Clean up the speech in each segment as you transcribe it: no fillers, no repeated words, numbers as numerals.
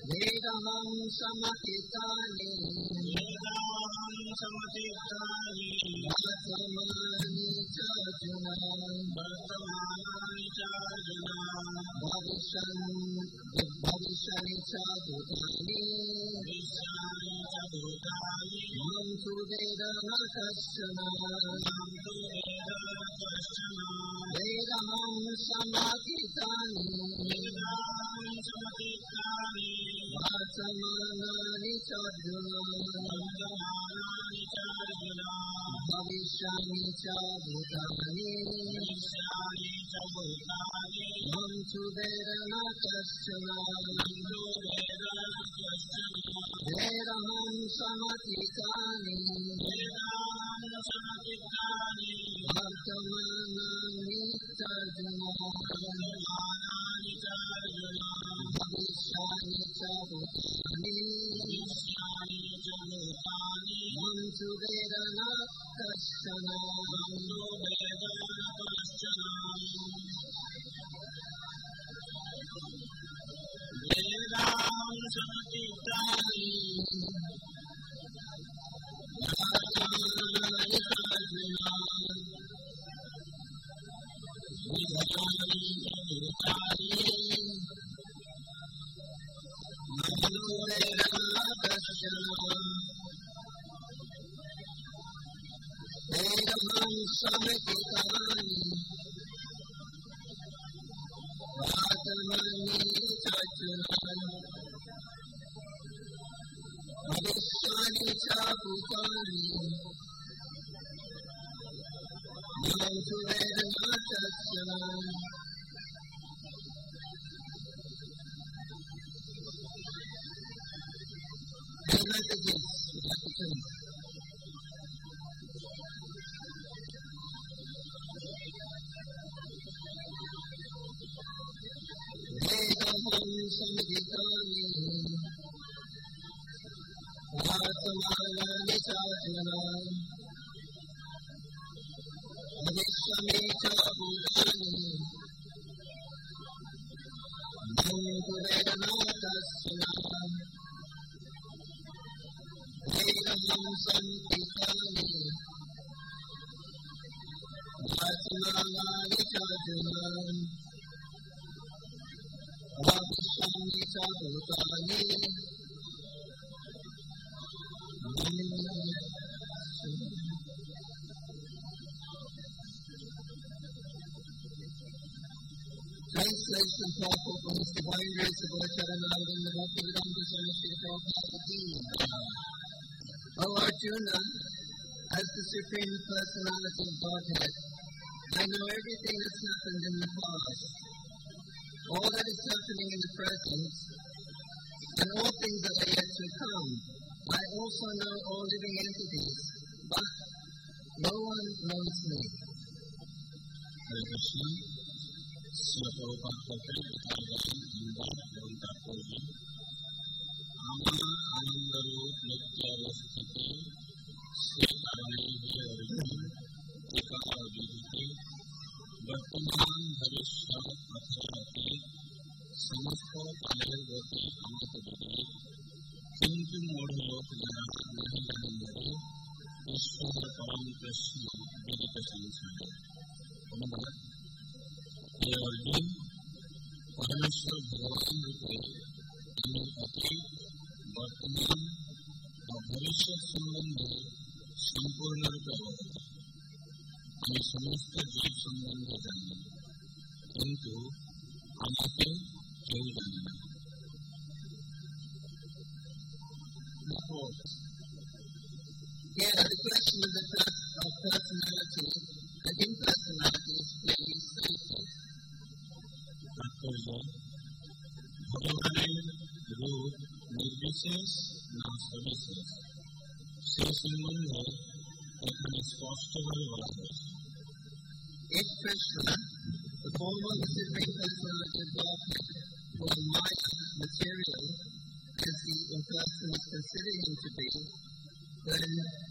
Vedaham samatitani Vartamani Chajuna Bhavishani Chadutani Mantu Vedana Kashana Vedaham samatitani Vartamani Chajuna Bhavishani Chadutani Mantu Vedana Kashana Vedaham samatitani Vartamani Chajuna Bhavishani Chadutani Mantu Vedana Kashana Vedaham samatitani Vartamani Chajuna Bhavishani Chadutani Mantu Vedana Kashana Vedaham samatitani Vartamani Chajuna Bhavishani Chadutani Mantu Vedana Kashana Vedaham samatitani Vartamani Chajuna Bhavishani Chadutani Translation purport from His Divine Grace of Lord Charananda in the Bhaktivedanta Swami Srila Prabhupada Ji. O Arjuna, as the Supreme Personality of Godhead, I know everything that's happened in the past, all that is happening in the present, and all things that are yet to come. I also know all living entities, but no one knows me. Hare Krishna. Srila Prabhupada कहते हैं आमा आनंद रूप नित्य अवस्थिति से कारणे ही अर्जुन टीका विदिते वर्तमान भविष्य अथाति समस्त काले गति अमृत विधि किंतु मूढ़ लोक जना नहीं जानेंगे ईश्वर परम कृष्ण विदित संसार। हे अर्जुन, परमेश्वर भगवान रूपे अतीत, वर्तमान और भविष्य संबंधी संपूर्ण रूपे हमें समस्त जीव संबंधी जाने, किंतु हमारे क्यों जानना? Yeah, the question of the personality and impersonality is clearly stated. भगवान रूप निर्विशेष ना सविशेष से संबंध एखाने स्पष्टভাবে বলা হয়েছে। If Krishna, the form of the Supreme Personality of Godhead, was Maya, material, as the impersonal consider him to be, then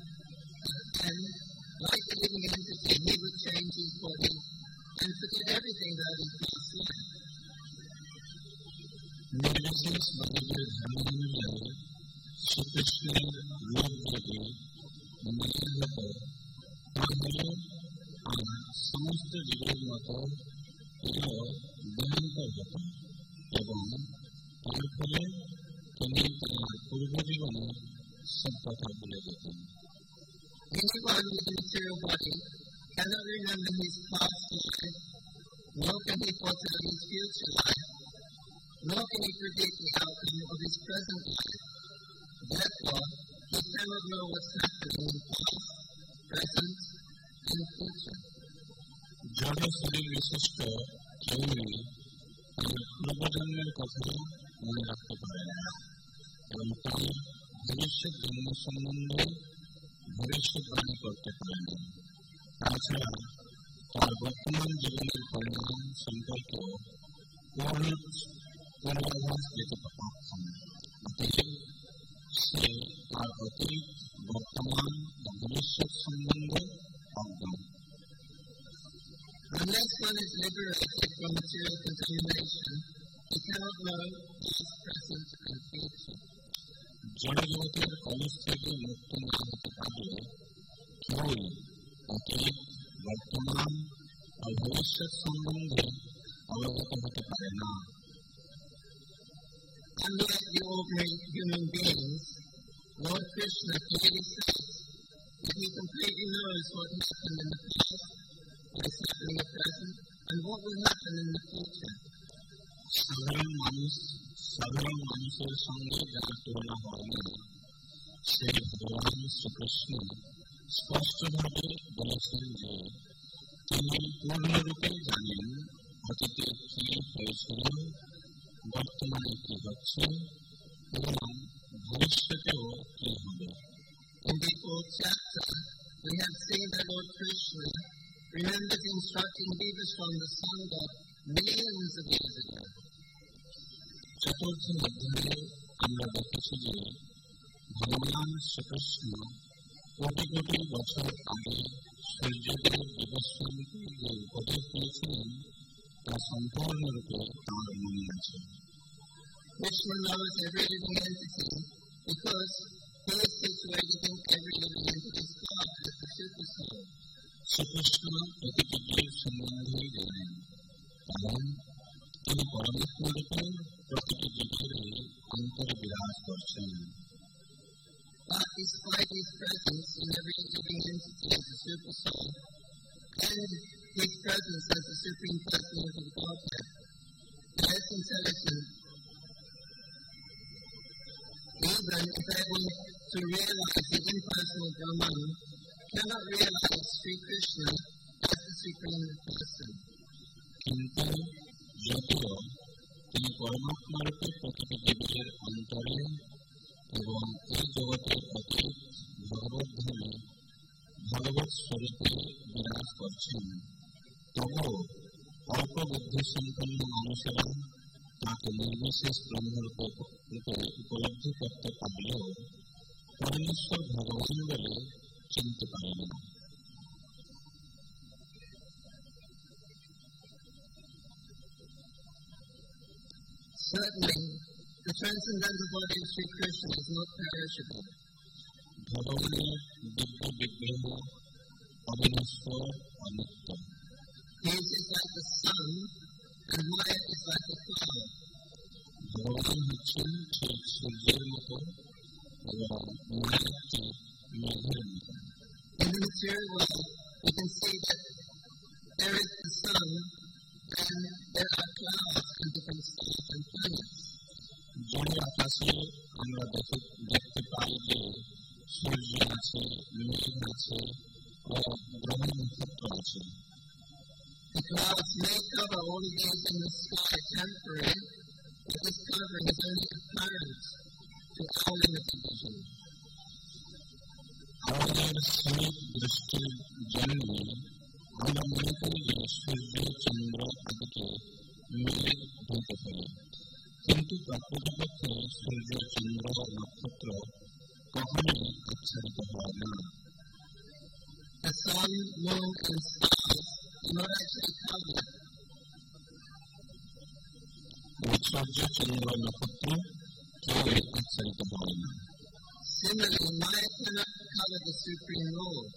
like a living entity, he would change his body and forget everything that is past life. निर्विशेष बदले धर्म अनुयायी श्री कृष्ण रूप देवी निरंतर তাহলে আর সমস্ত জীবের মতো এও ভয়ঙ্কর হতো এবং তার ফলে তিনি তার পূর্ব জীবনে সব কথা ভুলে যেতেন। Anyone with a material body cannot remember his past life, nor can he foretell his future life, nor can he predict the outcome of his present life. Therefore, he cannot know what's happening in the past, present, and future. জড় শরীর বিশিষ্ট কেউই তার পূর্বজন্মের কথা মনে রাখতে পারে না এবং তার ভবিষ্যৎ জন্ম সম্বন্ধে ভবিষ্যৎবাণী করতে পারে না। তাছাড়া তার বর্তমান জীবনের পরিণাম সম্পর্কে পূর্বাভাস দিতে অক্ষম। অতএব সে তার অতীত, বর্তমান ও ভবিষ্যৎ সম্বন্ধে অজ্ঞান। Unless one is liberated from material contamination, he cannot know past, present, and future. জড়জগতের কলস থেকে মুক্ত না হতে পারলে কেউই অতীত, বর্তমান ও ভবিষ্যৎ সম্বন্ধে অবগত হতে পারে না। Unlike the ordinary human beings, Lord Krishna clearly says that he completely knows what happened in the past, what is happening in the present, and what will happen in the future. সাধারণ মানুষের সঙ্গে যার তুলনা হয়নি, সেই ভগবান শ্রীকৃষ্ণ স্পষ্টভাবে বলেছেন যে তিনি পূর্ণরূপে জানেন অতীতে কি হয়েছিল, বর্তমানে কি হচ্ছে এবং ভবিষ্যতেও কি হবে। In the 4th chapter, we have seen that Lord Krishna remembered instructing Vivaswanda Sangha millions of years ago. চতুর্থ অধ্যায়ে আমরা দেখেছি যে ভগবান শ্রীকৃষ্ণ কোটি কোটি বছর আগে সূর্যদেব বিবস্বামীকে যে উপদেশ দিয়েছিলেন তা সম্পূর্ণরূপে তাঁর মনে আছে। Krishna knows every living entity because he is situated in every living entity's God as the super soul. Shrikrishna প্রতিটি জীব সম্বন্ধেই জানেন, কারণ তিনি পরমাত্মারূপে প্রতিটি জীবের অন্তরে বিরাজ করছেন। But despite his presence in every living entity as a super soul, and his presence as the supreme person of the Godhead, the less intelligent, even if able to realize the impersonal Brahman, cannot realize Sri Krishna as the supreme person. কিন্তু যদিও তিনি পরমাত্মারূপে প্রতিটি জীবের অন্তরে এবং এই জগতের অতীত ভগবত ধামে ভগবত স্বরূপে বিরাজ করছেন, তবুও অল্প বুদ্ধি সম্পন্ন মানুষেরা তাকে নির্বিশেষ ব্রহ্মরূপে উপলব্ধি করতে পারলেও পরমেশ্বর ভগবান বলে চিনতে পারেন। Certainly, the transcendental body of Sri Krishna is not perishable. ভগবানের দিব্য বিগ্রহ অবিনশ্বর, অনিত্য। His is like the sun, and Maya is like the cloud. ভগবান হচ্ছেন ঠিক সূর্যের মতো এবং মায়া ঠিক মেঘের মতো। In the material world, we can see that there is the sun, and there are clouds and different stars and planets. জলে আকাশে আমরা দেখতে পাই যে সূর্য আছে, মেঘ আছে ও গ্রহ নক্ষত্র আছে। The clouds may cover all of these in the sky temporarily, but this covering is only apparent to our limited vision. আমাদের সীমিত দৃষ্টির জন্যে আমরা মনে করি যে সূর্য, চন্দ্র আদিকে মেঘ ঢেকে ফেলে, কিন্তু প্রকৃতপক্ষে সূর্য, চন্দ্র, নক্ষত্র কখনোই আচ্ছাদিত হয় না। The sun, moon, and stars do not actually cover ঐশ্বর্য চন্দ্র নক্ষত্র কেউ আচ্ছাদিত হয় না। Similarly, Maya cannot cover the Supreme Lord.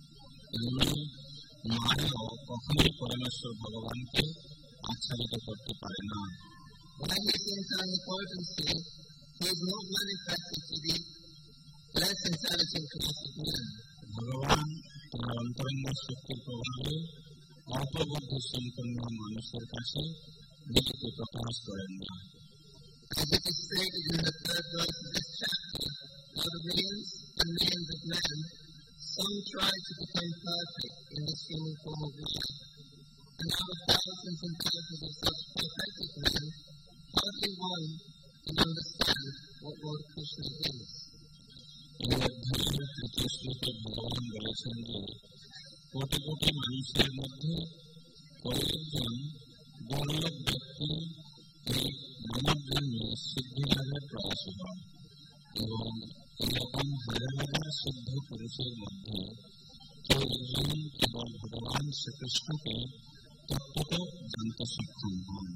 মায়াও কখনোই পরমেশ্বর ভগবানকে আচ্ছাদিত করতে পারে না। By his internal potency, he is not manifested to the less intelligent class of men. ভগবান তার অন্তরঙ্গ শক্তির প্রভাবে অল্পবুদ্ধি সম্পন্ন মানুষের কাছে নিজেকে প্রকাশ করেন না। As it is stated in the third verse of this chapter, out of millions and millions of men, some try to become perfect in this human form of life, and out of thousands and thousands of such perfected men, hardly one can understand what Lord Krishna is. এই অধ্যায়ের তৃতীয় শ্লোকে ভগবান বলেছেন যে কোটি কোটি মানুষের মধ্যে কয়েকজন দুর্লভ ব্যক্তি এই মানব জন্মে সিদ্ধি লাভের প্রয়াসী হয় এবং এরকম হাজার হাজার সিদ্ধ পুরুষের মধ্যে কেউ একজন কেবল ভগবান শ্রীকৃষ্ণকে তত্ত্বত জানতে সক্ষম হন।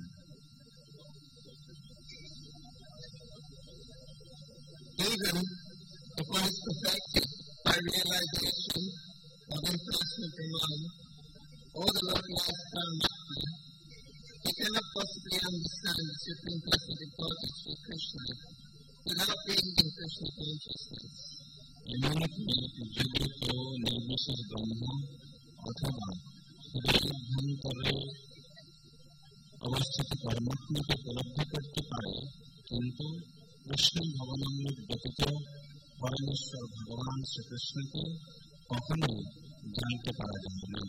Even if one is perfected by realization of impersonal Brahman or the localized Paramatma, he cannot possibly understand the Supreme Personality Godhead Sri Krishna without being in Krishna consciousness. এমনকি যদি কেউ নির্বিশেষ ব্রহ্ম অথবা হৃদয়াভ্যন্তরে অবস্থিত পরমাত্মাকে উপলব্ধি করতে পারে, কিন্তু কৃষ্ণ ভগবানের ব্যতীত পরমেশ্বর ভগবান শ্রীকৃষ্ণকে কখনোই জানতে পারা যায় না।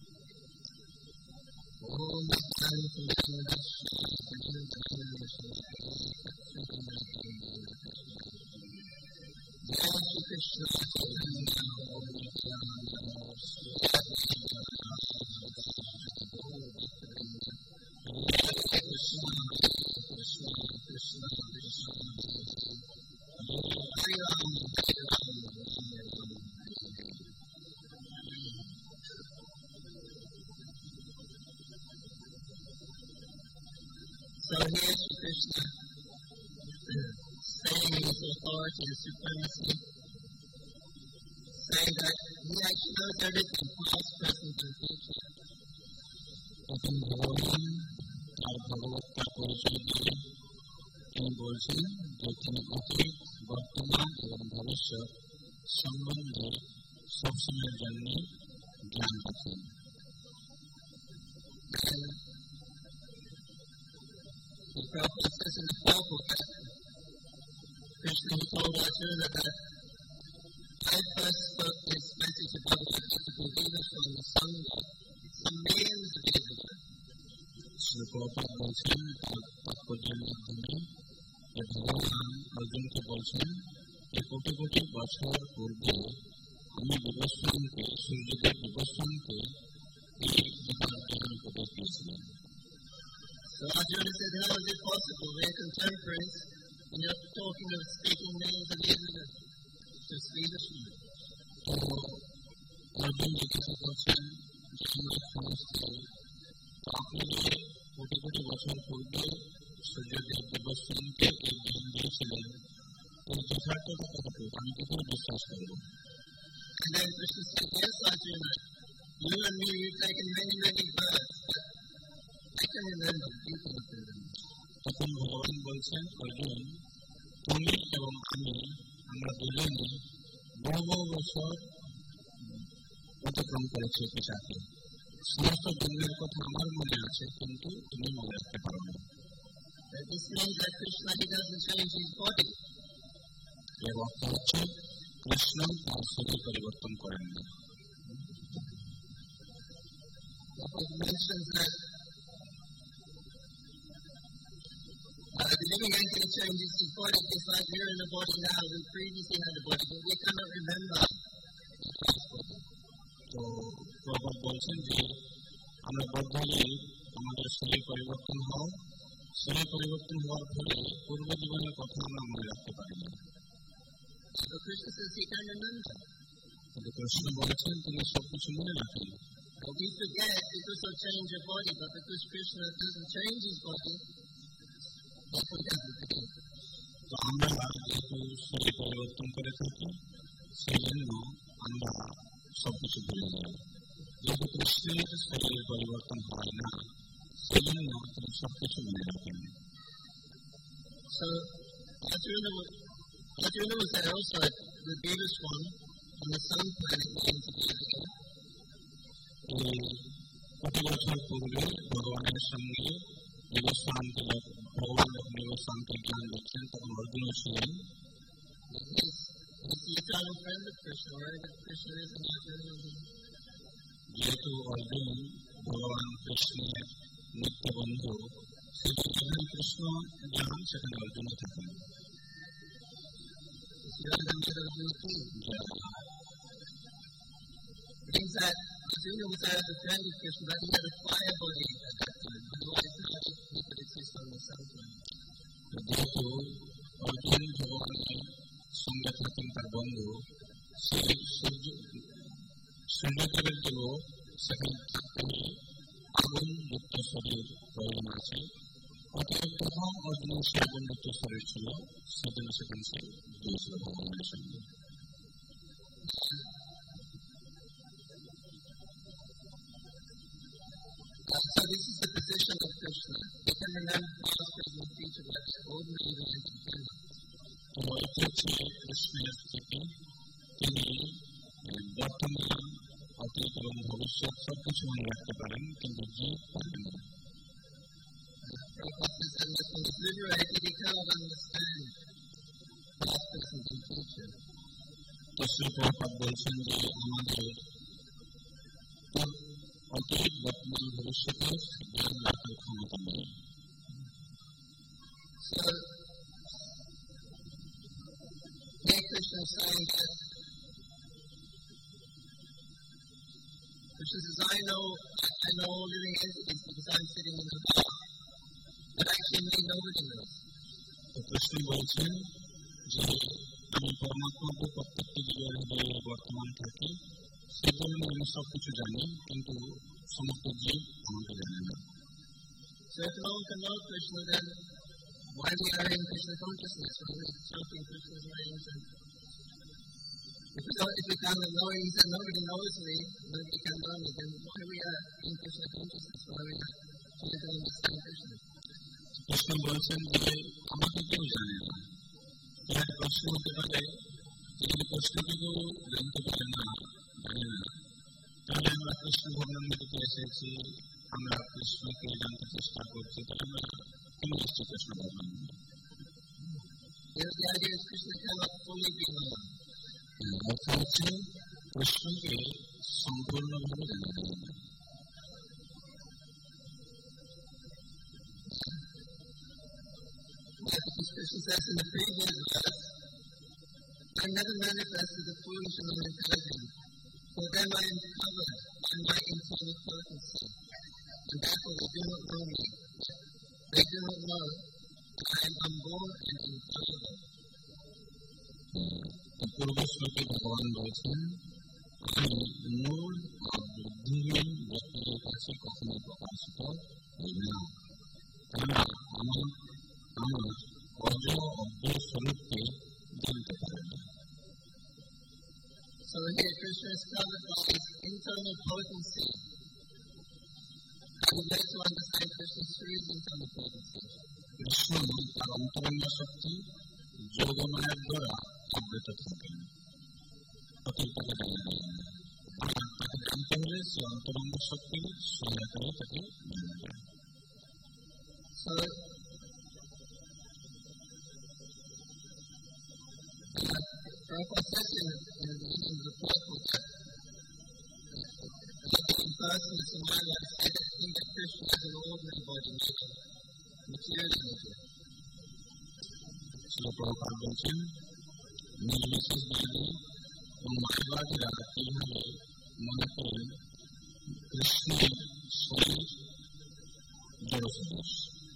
So here Sri Krishna saying his authority and supremacy, saying that he actually knows everything, past, present and future. তখন ভগবান তার ভগবত্তার পরিচয় দিয়ে তিনি বলছেন যে তিনি অতীত, বর্তমান এবং ভবিষ্যৎ সম্বন্ধে সবসময়ের জন্য জ্ঞান রাখেন। The Prabhupada says in the Prabhupada that Krishna told Arjuna that I first spoke this message of Bhagavad Gita to Buddha from the sun some millions of years ago. Shri Prabhupada বলছেন তার তাৎপর্যের মাধ্যমে যে ভগবান অর্জুনকে বলছেন যে কোটি কোটি বছর পূর্বে আমি বিবস্বানকে সূর্যদেব বিবস্বানকে এই গীতার জ্ঞান উপদেশ দিয়েছিলেন। So Arjuna said, how is it possible? We're contemporaries, and you're talking of speaking millions of years ago to Sri Krishna. তো অর্জুন জিজ্ঞাসা করছেন যে আমরা সমস্ত আপনি যে কোটি কোটি বছর পূর্বে সূর্যদেব বিবস্বানকে এই জ্ঞান দিয়েছিলেন এই যথার্থতা কতটুকু আমি কি করে বিশ্বাস করব? And then Krishna said, yes, Arjuna, you and me, we've taken many, many births, but I can remember, you can't remember. তখন ভগবান বলছেন অর্জুন তুমি এবং আমরা দুজনে বহু বহু বছর অতিক্রম করেছি পিছাকে, সমস্ত জন্মের কথা আমার মনে আছে কিন্তু তুমি মনে রাখতে পারো না। This means that Krishna, he doesn't change his body. এর অর্থ হচ্ছে কৃষ্ণ তার শরীর পরিবর্তন করেন না। It mentions that the living entity changes his body just like we're in the body now. We previously had the body, but we cannot remember. তো প্রভুপাদ বলছেন যে আমরা বদ্ধজীব, আমাদের শরীর পরিবর্তন হওয়ার ফলে পূর্ব জীবনের কথা আমরা মনে রাখতে পারি না। So Krishna says he can remember. কিন্তু কৃষ্ণ বলেছেন তিনি সবকিছু মনে রাখেন। But we forget because of change of body, but because Krishna doesn't change his body, তো আমরা যেহেতু শরীর পরিবর্তন করে থাকি সেই জন্য আমরা সবকিছু ভুলে যাই। যেহেতু কৃষ্ণের শরীরের পরিবর্তন হয় না সেই জন্য তিনি সবকিছু মনে রাখেন। So, Arjuna was also the deepest one on the sun planet came together. কত বছর পূর্বে ভগবানের সঙ্গে ভগবান যখন নিবসানকে জ্ঞান দিচ্ছেন তখন অর্জুন ছিলেন। যেহেতু অর্জুন ভগবান কৃষ্ণের নিত্য বন্ধু সেখানে কৃষ্ণ জ্ঞান সেখানে অর্জুন থাকেন। Arjuna was a friend of Krishna, but he had a fire body at that time. Otherwise, he could exist on the sun planet. যেহেতু অর্জুন ভগবানের সঙ্গে থাকেন তার বন্ধু, সেই সূর্যদেবের দেব সেখানে থাকতে আগুন মুক্ত শরীর প্রয়োজন আছে। অতএব তখন অর্জুন সে আগুন মুক্ত শরীর ছিল, সেজন্য সেখানে সে গিয়েছিল ভগবানের সঙ্গে। So this is the position of Krishna. He can remember past, present, future, but ordinary events he cannot. তো এটি হচ্ছে কৃষ্ণের স্থিতি। তিনি বর্তমান, অতীত এবং ভবিষ্যৎ সবকিছু মনে রাখতে পারেন, কিন্তু জীব পারেন না। তো শ্রী প্রভুপাদ বলছেন যে আমাদের অতীত, বর্তমান, ভবিষ্যতের জ্ঞান রাখার ক্ষমতা নেই। Krishna says, I know all living entities because I'm sitting in the bar, but actually nobody knows. তো কৃষ্ণ বলছেন যে আমি পরমাত্মাকে প্রত্যেকটি জীবের হৃদয়ে বর্তমান থাকি, সেই জন্য আমি সবকিছু জানি, কিন্তু সমস্ত জীব আমাকে জানে না। So if no one can know Krishna, then why we are in Krishna consciousness? Why we chanting Krishna's names? If we can't know him, then nobody knows me, nobody can know me, then why we are in Krishna consciousness? Why we are chanting Krishna? Krishna বলছেন যে আমাকে কেউ জানে না। এর প্রশ্ন হতে পারে যদি কৃষ্ণকে কেউ জানতে পারে না, জানে না, তাহলে আমরা কৃষ্ণ ভগবানকে এসেছি, আমরা কৃষ্ণকে জানতে চেষ্টা করছি, তাহলে আমরা কেন এসেছি কৃষ্ণ ভগবান? অর্থ হচ্ছে কৃষ্ণকে সম্পূর্ণভাবে জানা যায় না। Krishna says in the previous verse, I never manifested the foolish and unintelligent, for them I am covered by my internal potency, and therefore they do not know me. They do not know that I am unborn and infallible. পূর্ব শ্লোকে ভগবান বলছেন, আমি মূল আর বুদ্ধিহীন ব্যক্তিদের কাছে কখনো প্রকাশিত হই না। তারা আমার অজ অব্যয় স্বরূপকে জানতে পারে না। So here Krishna is covered by his internal potency. I would like to understand Krishna's true internal potency. Krishna তার অন্তরঙ্গ শক্তি যোগমায়ার দ্বারা আবৃত থাকেন, অতীত তাকে জানা যায় না। আর তাকে জানতে হলে সে অন্তরঙ্গ শক্তির সহায়তায় তাকে জানা যায়। So Prabhupada says in the beginning of the purport that the person is in my life, I don't think that Krishna has an ordinary body nature, material nature. Shri Prabhupada বলছেন, নির্বিশেষবাদী ও মায়াবাদীরা কিভাবে মনে করেন কৃষ্ণের শরীর জড় সদৃশ।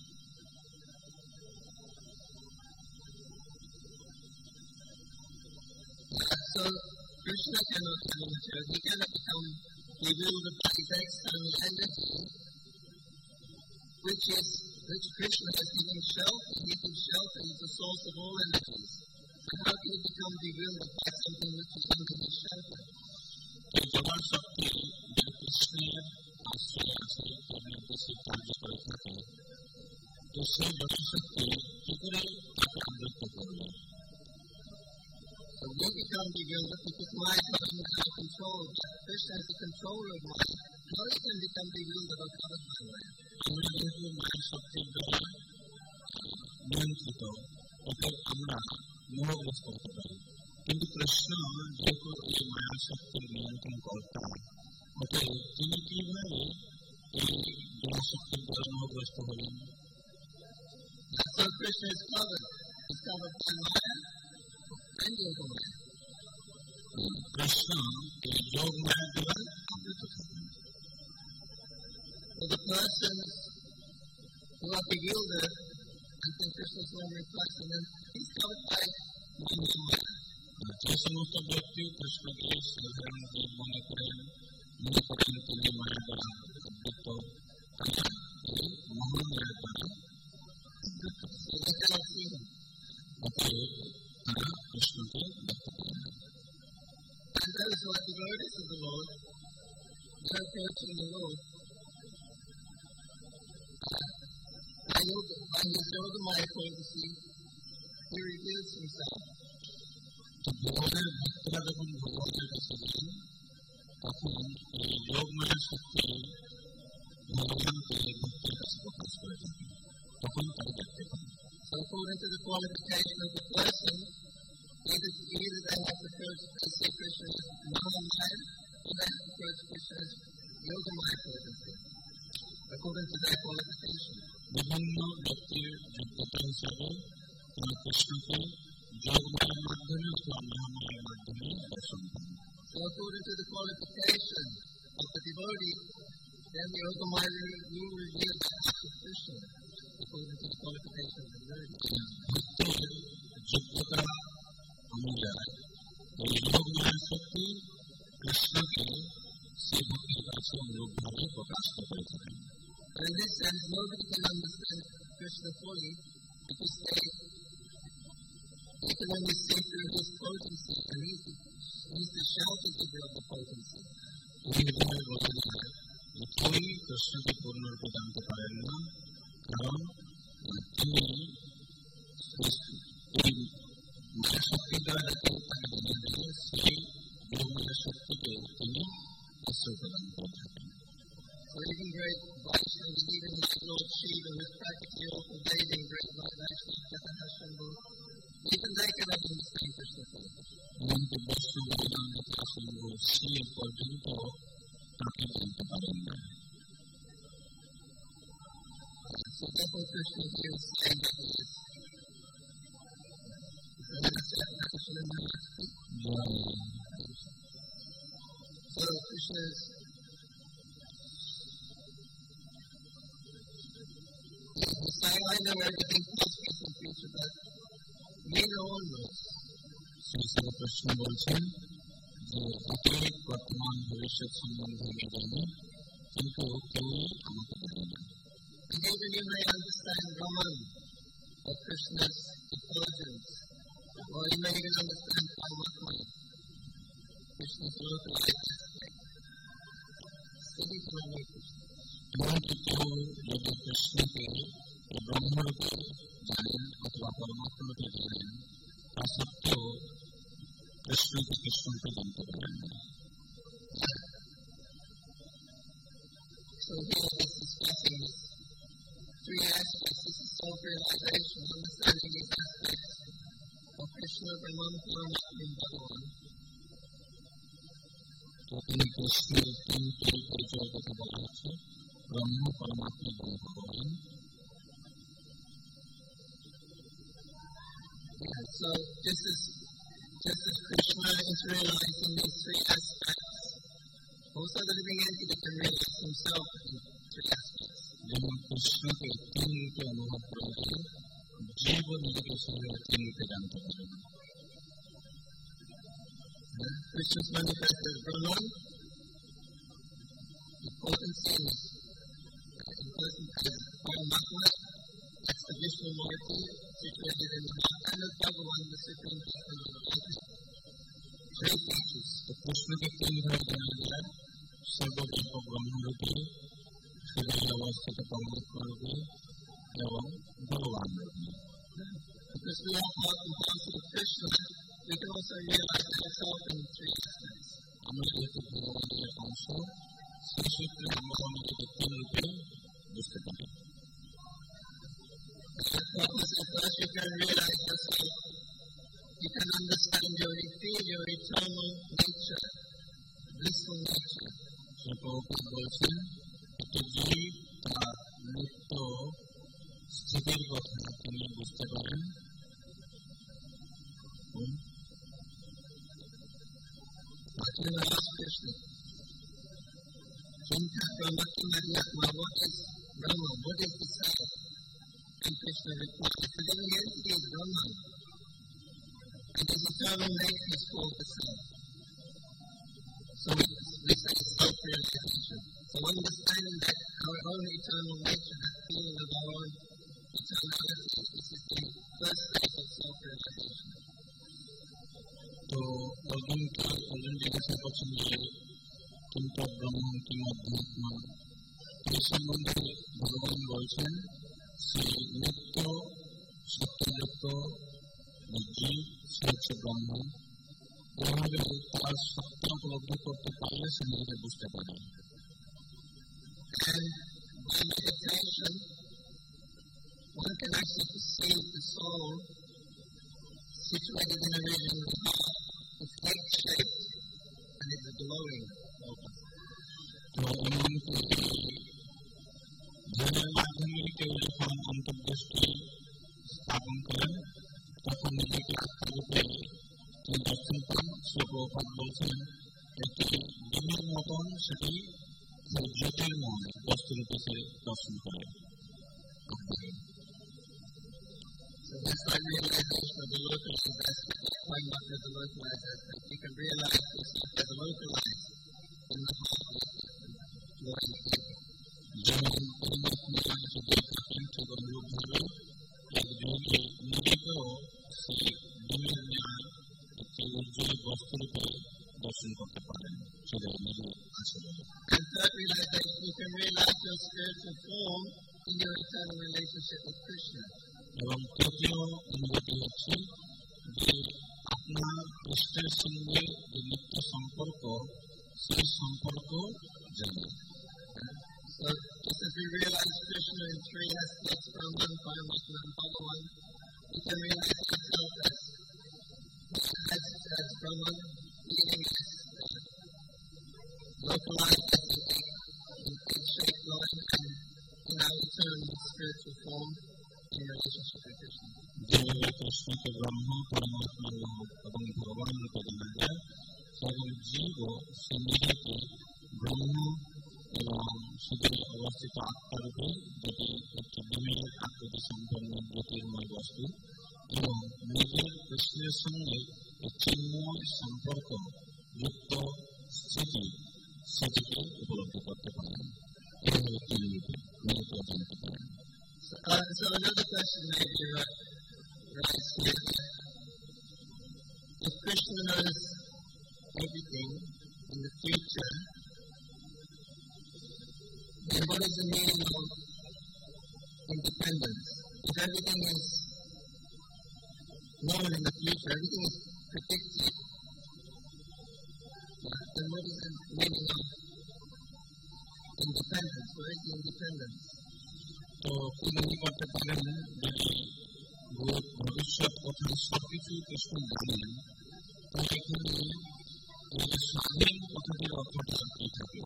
So Krishna cannot have a material, he cannot become revealed by his external energy, which is which Krishna has given shelter. He gives shelter. He's the source of all energies. So how can you become bewildered by something which is under his shelter? तो जगह शक्ति जब कृष्ण आश्रय आश्रित करने के से कार्य करता है तो से जगह शक्ति कितने आक्रांत कर रही है So we become bewildered because mind doesn't have control. Krishna has the control of mind. How you can become bewildered or covered by mind? আমরা যেহেতু মায়ের শক্তির দ্বারা নিয়ন্ত্রিত অতএব আমরা মোহগ্রস্ত হতে পারি কিন্তু কৃষ্ণ যেহেতু এই মায়া শক্তির নিয়ন্ত্রণ কর্তা অতএব তিনি কিভাবে এই জনশক্তির দ্বারা মোহগ্রস্ত হলেন So Krishna is covered. He's covered by Maya and Yoga Maya. Krishna এই যোগ মায়ার দ্বারা আবৃত থাকেন For the persons who are bewildered and think Krishna's form reflects in them, he's covered by Maya. যে সমস্ত ব্যক্তি কৃষ্ণকে সাধারণ জীব মনে করেন তিনি মায়ের দ্বারা আবৃত তারা এই মহামায়ার দ্বারা অতএব তারা কৃষ্ণকে দেখতে পারে না And those who are devotees of the Lord, they are approaching the Lord. By his Yoga Maya potency, he reveals himself. তো ভগবানের ভক্তরা যখন ভগবানের কাছে যান তখন এই যোগমায়া শক্তি ভগবানকে ভক্তের কাছে প্রকাশ করে থাকে তখন তারা দেখতে পান So according to the qualification of the person, either they have to first see Krishna's Mahamaya or they have to first Krishna's Yoga Maya potency. According to their qualification. বিভিন্ন ব্যক্তির যোগ্যতা হিসাবে তারা কৃষ্ণকে যোগমায়ার মাধ্যমে অথবা মহামায়ার মাধ্যমে দর্শন করেন So according to the qualification of the devotee, then the Yoga Maya will reveal the heart of Krishna. According to the qualification of the devotee. ভক্তের যোগ্যতা অনুযায়ী এই যোগমায়া শক্তি কৃষ্ণকে সেই ভক্তির কাছে অনুরূপভাবে প্রকাশ করে থাকেন And in this sense, nobody can understand Krishna fully because they can only see through his potency, and he's the shelter giver of the potency. এই বিধায় বলা যায় যে কেউই কৃষ্ণকে পূর্ণরূপে জানতে পারেন না কারণ তিনি এই মায়া শক্তির দ্বারা যাতে তাকে জানা যায় সেই যোগমায়া শক্তিকে তিনি আশ্রয় প্রদান করে থাকেন So even great Vaishnavas, even like Lord Shiva, who is practically all pervading great Vaishnavas, Chaitanya, even they cannot understand Krishna fully. এমনকি বৈষ্ণব বেদান্ত সঙ্গ শ্রী পর্যন্ত তাকে জানতে পারেন না So therefore Krishna here is saying that he is So Krishna is saying, I know everything past, present, and future, but we know onwards. Shri Krishna বলছেন যে অতীত বর্তমান ভবিষ্যৎ সম্বন্ধে আমি জানি কিন্তু কেউই আমাকে জানে না And even you may understand Brahman or Krishna's effulgence, or you may even understand Paramatma, Krishna's localized aspect. Still you cannot know Krishna. এমনকি কেউ যদি কৃষ্ণকে ব্রহ্মরূপে জানেন অথবা পরমাত্মরূপে জানেন তা সত্ত্বেও কৃষ্ণকে জানতে পারেন না So here is discussing three aspects. This is self-realization, understanding these aspects of Krishna, Brahman, Paramatma, and Bhagavan. তো তিনি কৃষ্ণের তিনটি পরিচয়ের কথা বলা হচ্ছে ব্রহ্ম পরমাত্মা এবং ভগবান So just as Krishna is realizing these three aspects, also the living entity can realize himself in three aspects. যেমন কৃষ্ণকে তিন রূপে অনুভব করলে জীব নিজেকে শরীরে তিন রূপে জানতে পারে Krishna is manifested as Brahman, the potency is in person as Paramatma, Vishnu-murti situated in the heart, and as Bhagavan, the supreme person of the Lotus. Three teachers. तो कृष्ण के तीन भाग जाना गया, सर्वव्यापक ब्रह्मरूपी, हृदय अवस्थित परमात्मा रूपी एवं भगवान रूपी. Because we all talk in terms of Krishna, we can also realize ourselves in three aspects. हमें एक भगवान के अंश श्री श्री भगवान के तीन रूपे दृष्टि करें. First, you can realize yourself. You can understand your eternal nature, blissful nature. So, Prabhupada বলছেন, একটি জীব তার নিত্য স্থিতির কথা তিনি বুঝতে পারেন. Arjuna asked Krishna, Chinta Brahmati Madhyatma, what is Brahma? What is the self? And Krishna replied, the living entity is Brahman, and his eternal nature is called the self. So we say self-realization. So understanding that our own eternal nature, that feeling of our own eternality, this is the first stage of self-realization. तो अर्जुन जिज्ञासा करছেন যে চিন্তা ব্রহ্ম কি অধ্যাত্মা এই সম্বন্ধে ভগবান বলছেন সেই নিত্য সত্যযুক্ত জীব সে হচ্ছে ব্রহ্ম. এভাবে তার সত্য উপলব্ধি করতে পারলে সে নিজেকে বুঝতে পারে. And by meditation, one can actually perceive the soul situated in a region of the heart. It's egg-shaped and it's a glowing lotus. তো এমনকি ধ্যানের মাধ্যমে কেউ যখন অন্তর্দৃষ্টি স্থাপন করেন তখন নিজেকে আত্মরূপে তিনি দর্শন পান. শ্রী প্রভুপাদ বলছেন একটি ডিমের মতন সেটি খুব জ্যোতির্ময় বস্তুরূপে সে দর্শন করে. So that's why realization of the localized aspect is quite much as the localized aspect. You can realize yourself as localized in the heart of glowing egg. যেমন পরমাত্মা যদি থাকেন সুগন্ধভাবে একজনকে নিজেকেও সেই ডিমের ন্যায় একটি উজ্জ্বল বস্তুরূপে দর্শন করতে পারেন সেটা নিজে আছে বলে. And third realization, you can realize your spiritual form in your eternal relationship with Krishna. এবং তৃতীয় অনুভূতি হচ্ছে যে আপনার ইষ্টের সঙ্গে যে নিত্য সম্পর্ক সেই সম্পর্ক জানা. So just as we realize Krishna in three aspects, Brahman, Paramatma, and Bhagavan, we can realize ourselves as Brahman, meaning as localized as an egg, in egg-shaped glowing, and in our eternal spiritual form in relationship with Krishna. যেভাবে কৃষ্ণকে ব্রহ্ম পরমাত্মা এবং ভগবান রূপে জানা যায় সেরকম জীবও সে নিজেকে ব্রহ্ম এবং শুধু অবস্থিত আত্মারূপে যেটি একটি ডিমের আকৃতি সম্পন্ন জ্যোতির্ময় বস্তু এবং নিজের কৃষ্ণের সঙ্গে চিন্ময় সম্পর্ক যুক্ত স্থিতি সেটিকে উপলব্ধি করতে পারেন. এভাবে তিনি নিজেকে জানতে পারেন. So another question may be raised here. If Krishna knows everything in the future, then what is the meaning of independence? If everything is known in the future, everything is predicted, then what is the meaning of independence? What is the independence? তো তিনি করতে পারেন যদি ভবিষ্যৎ কথা সবকিছু কৃষ্ণ জানেন তাহলে এখানে এই স্বাধীন কথাটির অর্থটা কি থাকে?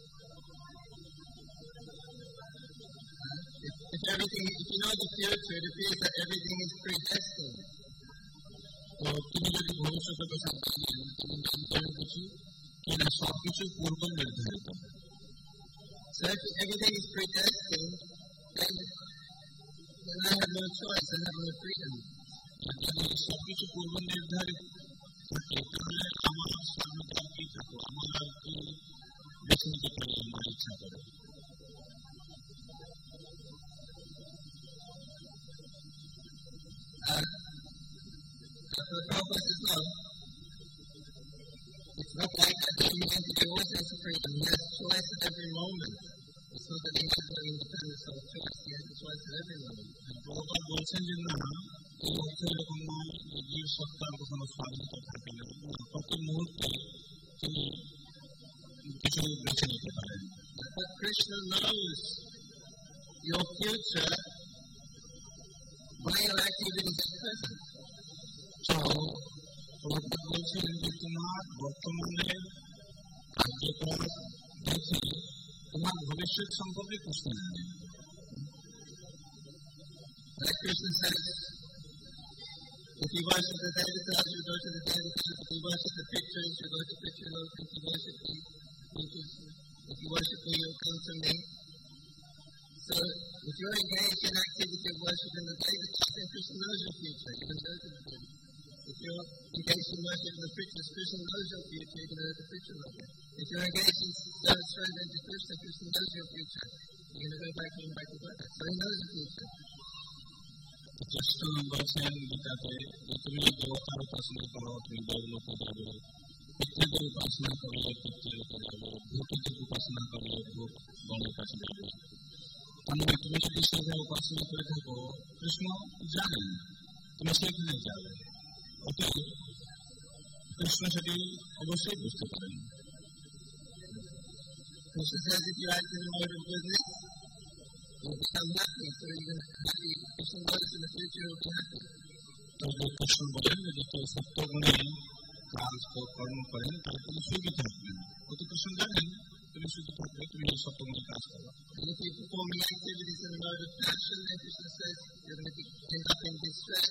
If you know the future, it appears that everything is predestined. তো তিনি যদি ভবিষ্যতের কথা জানেন তিনি জানতেন কিছু কিনা সবকিছু পূর্ব নির্ধারিত. So if everything is predestined, then I have no choice, I have no freedom. যদি সবকিছু পূর্ব নির্ধারিত থাকে তাহলে আমার স্বাধীনতা কি থাকো, আমার আর কি বেছে নিতে পারি আমার ইচ্ছা করে. For Prabhupada as well, it's not like that he always has freedom. He has choice at every moment. It's not that he has no independence of choice. He has a choice at every moment. Prabhupada বলছেন যে না, এই অর্থে এরকম নয় যে জীব সত্তার কোনো স্বাধীনতা থাকে না। প্রতি মুহূর্তে তিনি কিছু বেছে নিতে পারেন। But Krishna knows your future by your activities at present. So, Prabhupada বলছেন যে তোমার বর্তমানে কার্যকলাপ দেখে তোমার ভবিষ্যৎ সম্পর্কে প্রশ্ন জানে। Like Krishna says, if you worship the devatas, you go to the devatas. If you worship the pictures, you go to picture lotus. If you worship the pictures, if you worship me, you'll come to me. So, if you're engaged in activity of worshiping the devatas, then Krishna knows your future. He knows everything. If you're engaged in worshiping the pictures, Krishna knows your future. You can know the picture of it. If you're engaged in service to Krishna, Krishna knows your future. You're going to go back to him back to God. So he knows the future. Krishna বলছেন গীতাতে যে তুমি দেবতার উপাসনা করো, তুমি দেবলোকে যাবে, পিতৃদের উপাসনা করলে পিতৃলোকে যাবে, ভূতদের উপাসনা করলে ভূত গণের কাছে যাবে। মানে তুমি যদি সেভাবে উপাসনা করে থাকো, কৃষ্ণ জানেন তুমি সেখানে যাবে। অতএব কৃষ্ণ সেটি অবশ্যই বুঝতে পারেন। Krishna says if you act in a mode of goodness, you'll become happy. So you're going to be happy. Krishna knows in the future you'll be happy. তবে কৃষ্ণ বলেন যে কেউ সত্যগুণে কাজ কর্ম করেন তাহলে তিনি সুখী থাকবেন। অত কৃষ্ণ জানেন তুমি সুখী থাকবে, তুমি সত্যগুণে কাজ করো। And if you perform the activities in a mode of passion, then Krishna says you're going to end up in distress.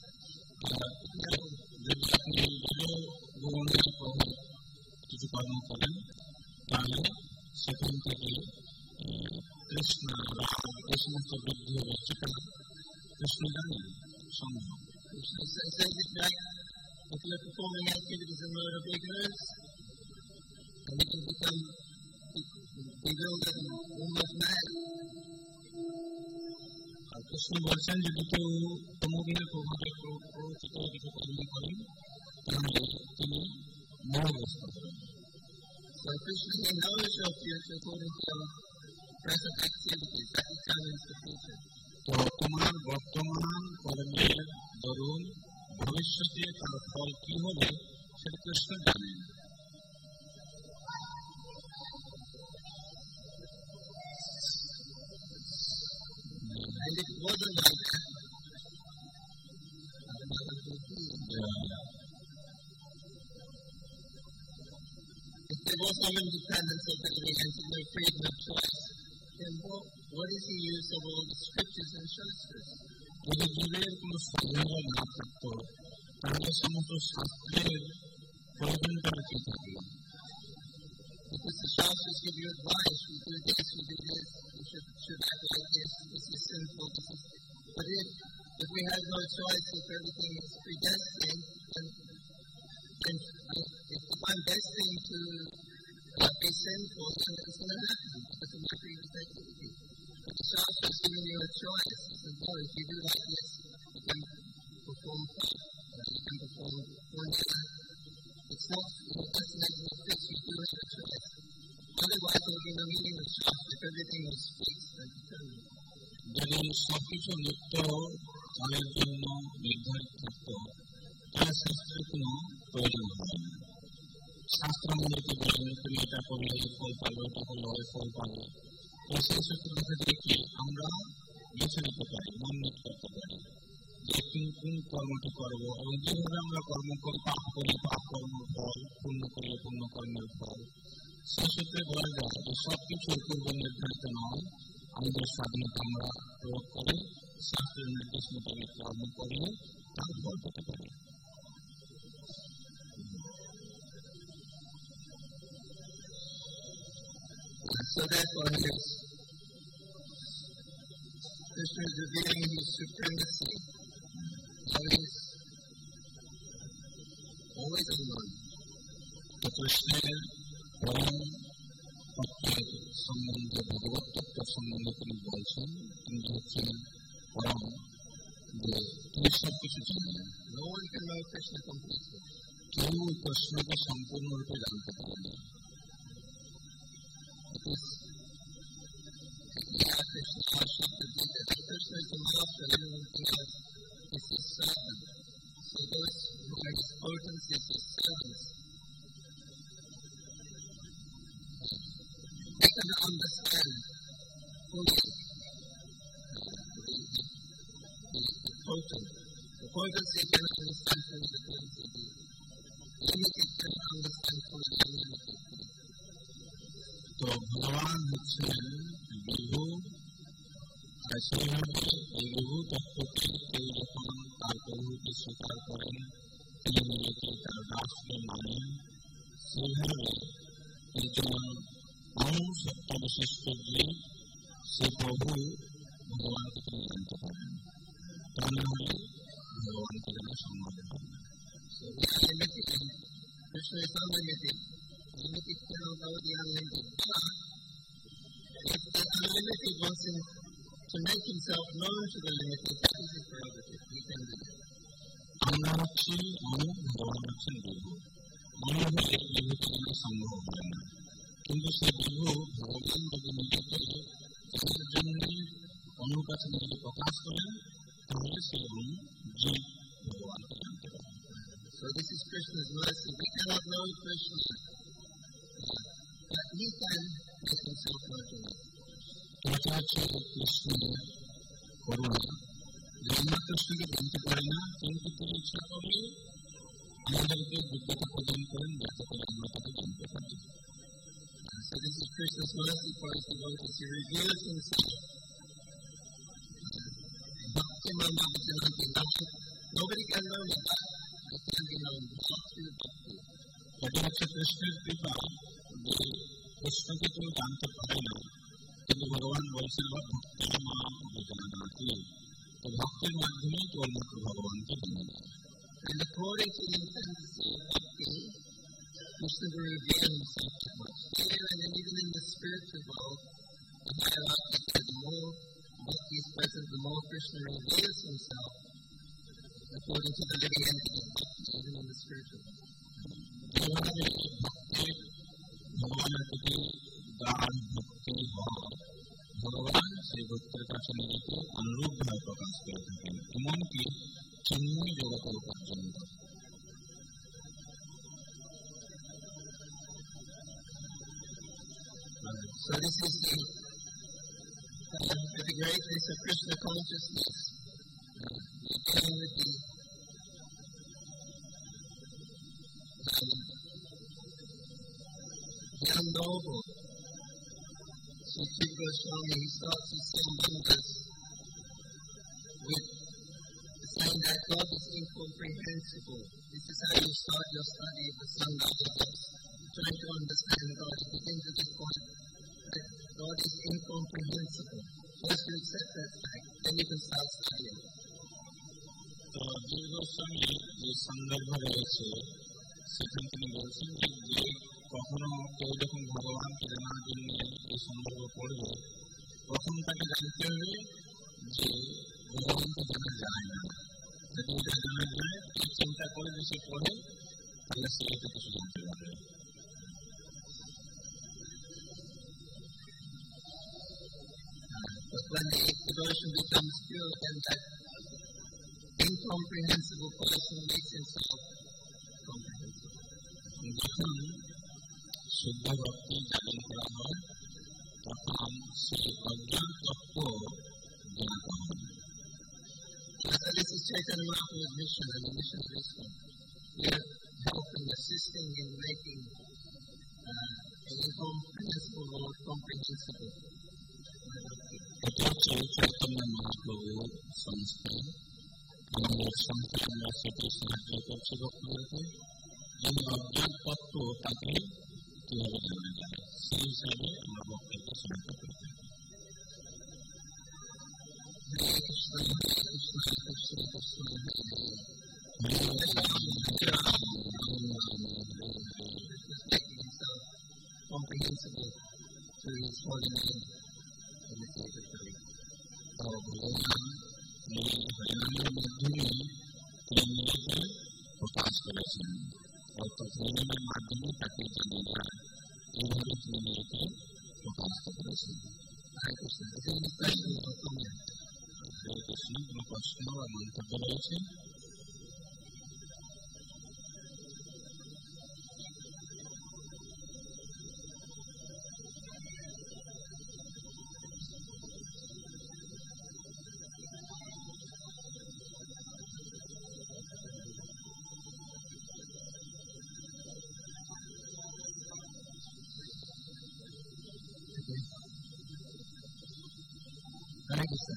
যদি আপনি গুণের প্রভাব কিছু কর্ম করেন তাহলে সেখান থেকে কৃষ্ণ রাগ এই সমস্ত বৃদ্ধি হবে, সেটা কৃষ্ণ জানেন সম্ভব। Krishna says if you're performing activities in a mode of ignorance, and you can become bewildered and almost mad. Krishna বলছেন যদি কেউ তমোগুণের প্রভাবে প্ররোচিত কিছু কর্ম করেন তাহলে তিনি মোহগ্রস্ত হবেন। So Krishna, he knows your future according to your present activities. That determines the future. তো তোমার বর্তমান কর্মের দরুন ভবিষ্যতে তার ফল কি হবে সেটা কৃষ্ণ জানেন। And if it wasn't like that, if there was no independence of the living and no freedom of choice, then what is the use of all the scriptures and shastras? যদি জীবের কোনো স্বাধীনতা না থাকতো তাহলে সমস্ত শাস্ত্রের প্রয়োজনটা কি থাকলো? Because the shastras give you advice, we do this, we do this, we should act like this is sinful, this is... But if we have no choice, if everything is predestined, then if I'm destined to be sinful, then it's going to happen because of my previous activity. But the Shastra is giving you a choice. It says, no, if you do like this, you can perform fast, you can perform punya. It's not, that's not fixed, you do it a choice. Otherwise, there will be no meaning of Shastra if everything was fixed and determined. যদি সবকিছু নিত্য কালের জন্য নির্ধারিত থাকতো তাহলে শাস্ত্রের কোনো প্রয়োজন হবে না। শাস্ত্র আমাদেরকে বলেন তুমি এটা করলে এই ফল পাবে, এটা করলে ওই ফল পাবে। সেই সূত্রে দেখা যায় কি আমরা বেছে নিতে পারি, মনোনীত করতে পারি যে কোন কর্মটি করবো এবং যেভাবে আমরা কর্ম করি পাপ করি পাপ কর্মের ফল, পূর্ণ করলে পূর্ণ কর্মের ফল। সেই সূত্রে বলা যায় যে সবকিছুর পূর্ব নির্ধারিত নয়, আমাদের স্বাধীনতা আমরা প্রয়োগ করে শাস্ত্রের নির্দেশ মোতাবেক কর্ম করলে তার ফল পেতে পারি। So therefore, Krishna is revealing his supremacy. So he's always alone. তো কৃষ্ণের পরম তত্ত্বের সম্বন্ধে ভগবত তত্ত্ব সম্বন্ধে তিনি বলছেন তিনি হচ্ছেন পরম যে তুমি সব কিছু জানো। No one can know Krishna completely. কেউ কৃষ্ণকে সম্পূর্ণরূপে জানতে পারে না। Krishna is the master, everything else is his servant. So those who are his potencies, his servants, they can understand fully the potent. The potency cannot understand fully the potency. The limited cannot understand fully the limited. তো ভগবান হচ্ছেন বিভু, আর সেইভাবে এই বিভু তত্ত্বকে কেউ যখন তার প্রভুকে স্বীকার করেন, তিনি নিজেকে তার দাসকে মানেন, সেইভাবে একজন অনুসত্তাবিশিষ্ট জীব সেই প্রভু ভগবানকে তিনি জানতে পারেন। তা না হলে ভগবানকে জানা সম্ভব হয় না। Krishna is unlimited. Limited cannot know the unlimited. But if the unlimited wants to make himself known to the limited, that is his prerogative. He can do that. আমরা হচ্ছি ভগবান হচ্ছেন বিভু। মনে হলে বিভুকে জানা সম্ভব হয় না, কিন্তু সেই বিভু ভগবান যদি নিজেকে জানার জন্য অন্যের কাছে নিজেকে প্রকাশ করেন, তাহলে সেই জীব ভগবানকে জানতে পারে। So this is Krishna's mercy. We cannot know Krishna, but he can make himself known to us. এটা হচ্ছে কৃষ্ণের করুণা, যে আমরা কৃষ্ণকে জানতে পারি না, কিন্তু তিনি ইচ্ছা করলে আমাদেরকে যোগ্যতা প্রদান করেন যাতে করে আমরা তাকে জানতে পারি। So this is Krishna's mercy for his devotees. He reveals himself. Nobody can know him, but he can be known through bhakti. এটা হচ্ছে কৃষ্ণের কৃপা, যে কৃষ্ণকে কেউ জানতে পারে না, কিন্তু ভগবান বলছেন ভক্তির মা বিজানাতি, তো ভক্তির মাধ্যমে কেবলমাত্র ভগবানকে জানা যায়। And according to the intensity of bhakti, Krishna will reveal himself to us. Here and even in the spiritual world, the hierarchy, the more bhakti is present, the more Krishna reveals himself according to the living entity of bhakti, even in the spiritual world. যেভাবে ভক্তির ভগবানের প্রতি গাঢ় ভক্তি হয়, ভগবান সেই ভক্তের কাছে নিজেকে অনুরূপভাবে প্রকাশ করে থাকেন, এমনকি চিন্ময় জগতের পর্যন্ত। So this is the greatness of Krishna consciousness. Beginning with the unknowable. Sri Goswami, he starts his Sambandhas with saying that God is incomprehensible. This is how you start your study of the Sambandhas. Trying to understand God, you begin to this point that God is incomprehensible. First you accept that fact, then you can start studying. তো যে গোস্বামী যে সন্দর্ভ রয়েছে, সেখানে তিনি বলছেন যে কখনো কেউ যখন ভগবানকে জানার জন্য এই সন্দর্ভ পড়বে, প্রথম তাকে জানতে হবে যে ভগবানকে জানা যায় না। যদি এটা জানা যায়, চিন্তা করে যে সে পড়ে, তাহলে সে এটা কিছু জানতে পারবে। But when the devotion becomes pure, then that incomprehensible person makes himself comprehensible. যখন শুদ্ধ ভক্তি জাগরণ করা হয়, তখন সেই অজ্ঞান তত্ত্ব জ্ঞাত হয়। So this is Chaitanya Mahaprabhu's mission and the mission of ISKCON. We are helping, assisting in making an incomprehensible Lord comprehensible. এটা হচ্ছে চৈতন্য মহাপ্রভুর সংস্থা। আমাদের সংস্থায় আমরা সেটি সাহায্য করছি ভক্তদেরকে, যেন অজ্ঞান তত্ত্ব তাকে কিভাবে জানা যায়, সেই হিসাবে আমরা ভক্তকে সহায়তা করে থাকি। Hare Krishna, Hare Krishna, Krishna Krishna, Hare making himself comprehensible through his holy name in the sacred way. ভগবান এই হরিনামের মাধ্যমে তিনি নিজেকে প্রকাশ করেছেন, অর্থাৎ হরিনামের মাধ্যমে তাকে জানা যায়, এইভাবে তিনি নিজেকে প্রকাশ করেছেন। হরে কৃষ্ণ। হরে কৃষ্ণ। কোনো প্রশ্ন বা মন্তব্য রয়েছে? Hare Krishna.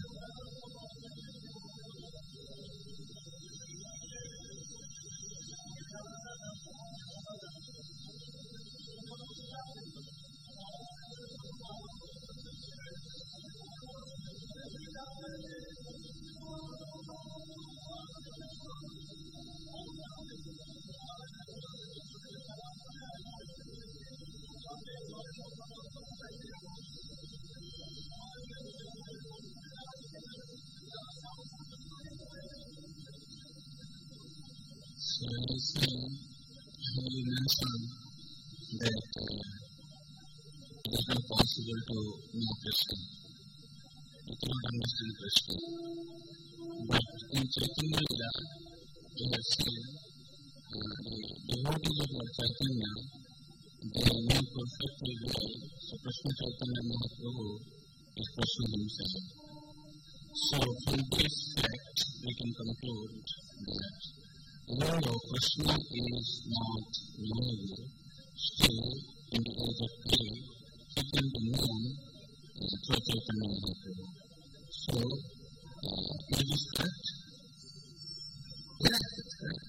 So you see, you mentioned that it is not possible to know Krishna. You cannot understand Krishna. But in Chaitanya Lila, you have seen the devotees of Lord Chaitanya, they know perfectly well. So Krishna Chaitanya Mahaprabhu is Krishna himself. So from this fact, we can conclude that although Krishna is not knowable, still in the age of clay, he can be known through Chaitanya Mahaprabhu. So, is this correct? Yes, it's correct.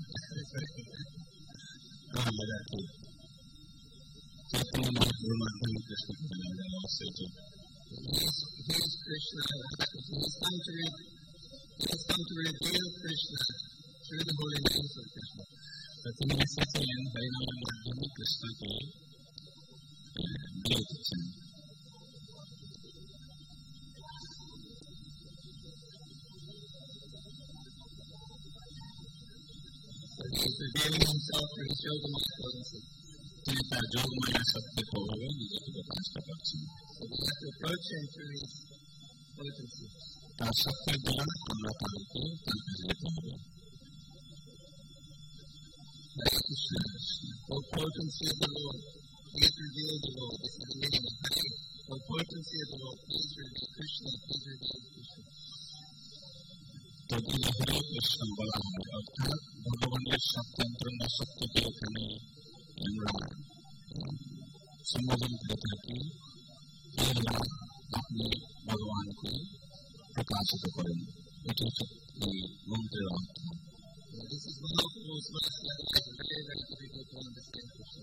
Chaitanya Mahaprabhu Madhya Krishna He is Krishna. He has come to reveal Krishna through the holy names of Krishna. তিনি এসেছিলেন হরিনামের মাধ্যমে কৃষ্ণকে দিয়েছেন। তিনি তার যোগমায়া শক্তির প্রভাবে নিজেকে প্রকাশটা করছেন। তার শক্তির দ্বারা আমরা তাদেরকে তার কাছে যেতে হবে। Hare Krishna. O potency of the Lord, please reveal the Lord. This is the meaning of Hare. O potency of the Lord, please reveal Krishna. Please reveal Krishna. যদি হরে কৃষ্ণ বলা হয়, অর্থাৎ ভগবানের সত্যন্তরঙ্গ শক্তিকে এখানে আমরা সম্বোধন করে থাকি, এরা আপনি ভগবানকে প্রকাশিত করেন। এটি হচ্ছে এই মন্ত্রের অর্থ। This is one of those words that is very, very difficult to understand Krishna.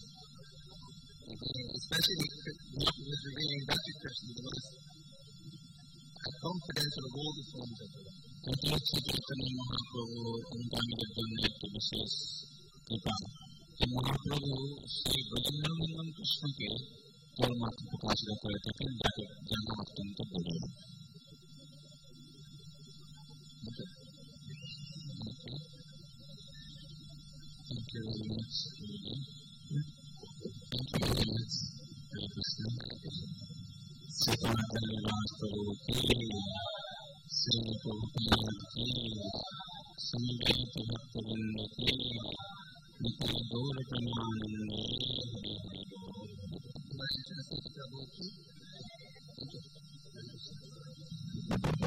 Especially what was revealing Bhakti Krishna, the most confidential of all the forms of God. এটি হচ্ছে চৈতন্য মহাপ্রভু অনুগামীদের জন্য একটি বিশেষ কৃপা। মহাপ্রভু সেই ব্রজেন্দ্রনন্দন কৃষ্ণকে কেবলমাত্র প্রকাশিত করে থাকেন, যাকে জানা অত্যন্ত দুর্লভ। Thank you very much. Thank you very much. Hare Krishna. Chaitanya Mahaprabhu ki, Sri Prabhupada ki, Samveta Bhaktivinoda ki, Nitai Gaur Premanande, Hare Hare Bol.